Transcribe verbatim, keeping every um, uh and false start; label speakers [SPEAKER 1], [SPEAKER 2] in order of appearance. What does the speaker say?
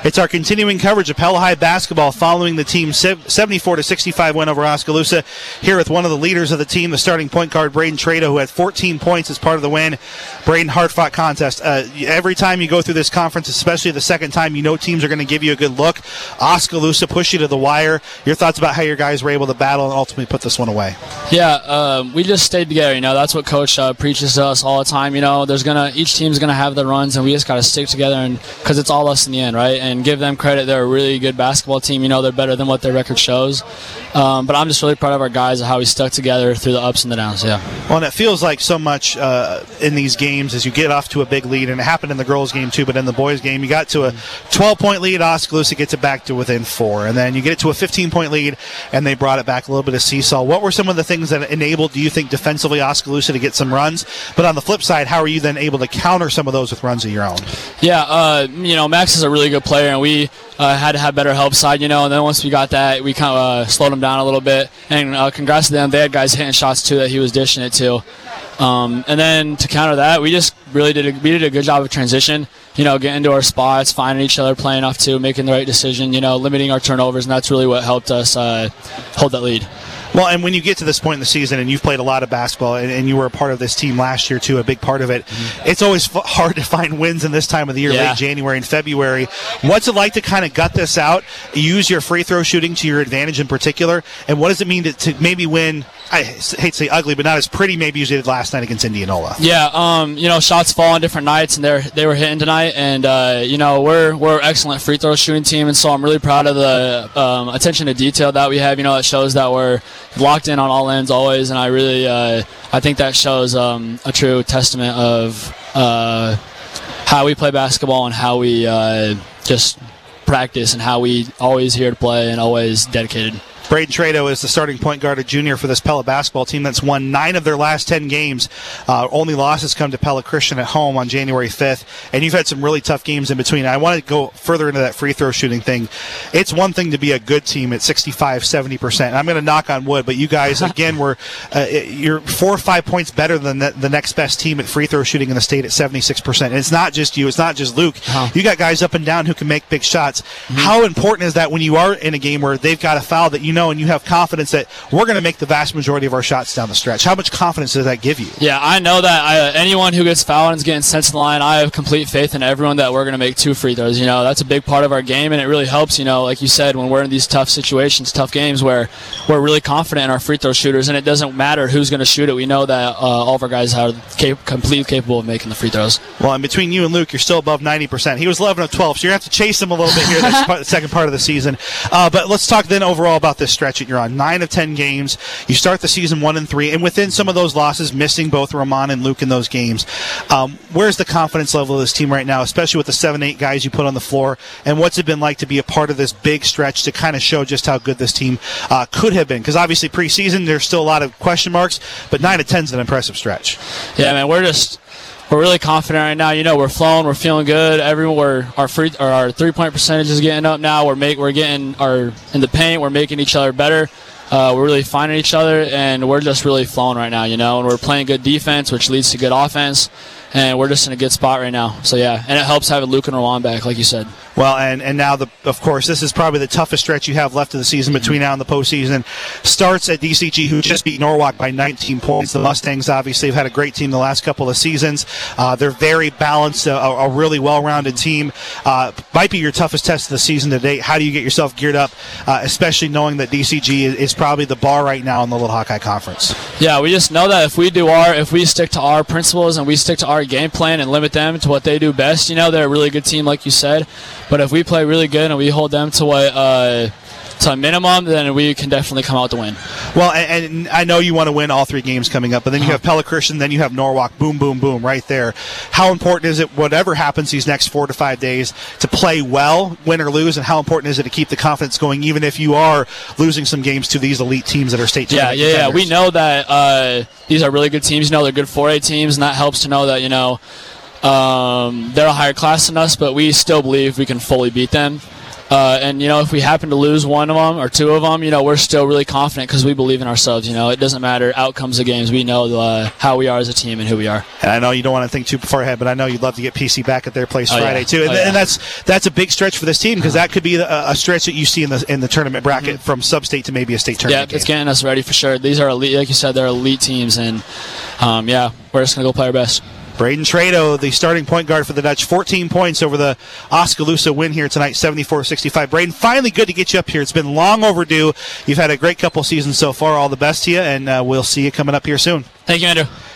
[SPEAKER 1] It's our continuing coverage of Pella High basketball following the team's seventy-four to sixty-five win over Oskaloosa. Here with one of the leaders of the team, the starting point guard, Braden Trado, who had fourteen points as part of the win. Braden, hard-fought contest. Uh, every time you go through this conference, especially the second time, you know teams are going to give you a good look. Oskaloosa push you to the wire. Your thoughts about how your guys were able to battle and ultimately put this one away?
[SPEAKER 2] Yeah, um, we just stayed together. You know, that's what Coach uh, preaches to us all the time. You know, there's gonna each team's gonna have their runs, and we just got to stick together, and because it's all us in the end, right? And give them credit. They're a really good basketball team. You know, they're better than what their record shows. Um, but I'm just really proud of our guys and how we stuck together through the ups and the downs. Yeah.
[SPEAKER 1] Well, and it feels like so much uh, in these games as you get off to a big lead, and it happened in the girls' game too. But in the boys' game, you got to a twelve-point lead. Oskaloosa gets it back to within four, and then you get it to a fifteen-point lead, and they brought it back a little bit of seesaw. What were some of the things that enabled, do you think, defensively Oskaloosa to get some runs? But on the flip side, how are you then able to counter some of those with runs of your own?
[SPEAKER 2] Yeah, uh, you know, Max is a really good player, and we uh, had to have better help side, you know, and then once we got that, we kind of uh, slowed him down a little bit, and uh, congrats to them. They had guys hitting shots, too, that he was dishing it to. Um, and then to counter that, we just really did a, we did a good job of transition, you know, getting into our spots, finding each other, playing off too, making the right decision, you know, limiting our turnovers, and that's really what helped us uh, hold that lead.
[SPEAKER 1] Well, and when you get to this point in the season, and you've played a lot of basketball, and, and you were a part of this team last year too, a big part of it, mm-hmm. it's always f- hard to find wins in this time of the year,
[SPEAKER 2] yeah.
[SPEAKER 1] late January and February. What's it like to kind of gut this out, use your free throw shooting to your advantage in particular, and what does it mean to, to maybe win, I hate to say ugly, but not as pretty maybe as you did last night against Indianola?
[SPEAKER 2] Yeah, um, you know, shots fall on different nights, and they they were hitting tonight, and uh, you know, we're we're an excellent free throw shooting team, and so I'm really proud of the um, attention to detail that we have. You know, it shows that we're locked in on all ends always, and I really uh, I think that shows um, a true testament of uh, how we play basketball and how we uh, just practice and how we always here to play and always dedicated.
[SPEAKER 1] Braden Trado is the starting point guard, a junior for this Pella basketball team that's won nine of their last ten games. Uh, only losses come to Pella Christian at home on January fifth, and you've had some really tough games in between. I want to go further into that free throw shooting thing. It's one thing to be a good team at sixty-five, seventy percent. I'm going to knock on wood, but you guys, again, were uh, you're four or five points better than the, the next best team at free throw shooting in the state at seventy-six percent. And it's not just you. It's not just Luke. Uh-huh. You got guys up and down who can make big shots. Mm-hmm. How important is that when you are in a game where they've got a foul that you know and you have confidence that we're going to make the vast majority of our shots down the stretch? How much confidence does that give you?
[SPEAKER 2] Yeah, I know that I, anyone who gets fouled and is getting sent to the line, I have complete faith in everyone that we're going to make two free throws. You know, that's a big part of our game, and it really helps, you know, like you said, when we're in these tough situations, tough games where we're really confident in our free throw shooters, and it doesn't matter who's going to shoot it. We know that uh, all of our guys are cap- completely capable of making the free throws.
[SPEAKER 1] Well, and between you and Luke, you're still above ninety percent. He was eleven of twelve, so you're going to have to chase him a little bit here the second part of the season. Uh, but let's talk then overall about this stretch that you're on. nine of ten games. You start the season one and three, and within some of those losses, missing both Roman and Luke in those games. Um, where's the confidence level of this team right now, especially with the seven, eight guys you put on the floor, and what's it been like to be a part of this big stretch to kind of show just how good this team uh, could have been? Because obviously preseason, there's still a lot of question marks, but nine of ten is an impressive stretch.
[SPEAKER 2] Yeah, man, we're just we're really confident right now. You know, we're flowing, we're feeling good. Everyone, we're, our free or our three point percentage is getting up now. We're make we're getting our in the paint. We're making each other better. Uh, we're really finding each other, and we're just really flowing right now, you know, and we're playing good defense, which leads to good offense, and we're just in a good spot right now. So, yeah, and it helps having Luke and Rowan back, like you said.
[SPEAKER 1] Well, and, and now, the, of course, this is probably the toughest stretch you have left of the season between now and the postseason. Starts at D C G, who just beat Norwalk by nineteen points. The Mustangs, obviously, have had a great team the last couple of seasons. Uh, they're very balanced, a, a really well-rounded team. Uh, might be your toughest test of the season to date. How do you get yourself geared up, uh, especially knowing that D C G is, is probably the bar right now in the Little Hawkeye Conference?
[SPEAKER 2] Yeah, we just know that if we do our, if we stick to our principles and we stick to our game plan and limit them to what they do best, you know, they're a really good team, like you said. But if we play really good and we hold them to what uh, to a minimum, then we can definitely come out to win.
[SPEAKER 1] Well, and, and I know you want to win all three games coming up, but then you have Pella Christian, then you have Norwalk, boom, boom, boom, right there. How important is it, whatever happens these next four to five days, to play well, win or lose, and how important is it to keep the confidence going, even if you are losing some games to these elite teams that are state tournament
[SPEAKER 2] Yeah, yeah,
[SPEAKER 1] contenders?
[SPEAKER 2] yeah. We know that uh, these are really good teams. You know, they're good four A teams, and that helps to know that, you know, Um, they're a higher class than us, but we still believe we can fully beat them. Uh, and, you know, if we happen to lose one of them or two of them, you know, we're still really confident because we believe in ourselves. You know, it doesn't matter outcomes of games. We know uh, how we are as a team and who we are.
[SPEAKER 1] And I know you don't want to think too far ahead, but I know you'd love to get P C back at their place
[SPEAKER 2] oh,
[SPEAKER 1] Friday
[SPEAKER 2] yeah.
[SPEAKER 1] too. And,
[SPEAKER 2] oh, yeah.
[SPEAKER 1] and that's that's a big stretch for this team because that could be a, a stretch that you see in the in the tournament bracket mm-hmm. from sub-state to maybe a state tournament.
[SPEAKER 2] Yeah,
[SPEAKER 1] game.
[SPEAKER 2] It's getting us ready for sure. These are elite, like you said, they're elite teams, and um, yeah, we're just gonna go play our best.
[SPEAKER 1] Braden Trado, the starting point guard for the Dutch, fourteen points over the Oskaloosa win here tonight, seventy-four sixty-five. Braden, finally good to get you up here. It's been long overdue. You've had a great couple seasons so far. All the best to you, and uh, we'll see you coming up here soon.
[SPEAKER 2] Thank you, Andrew.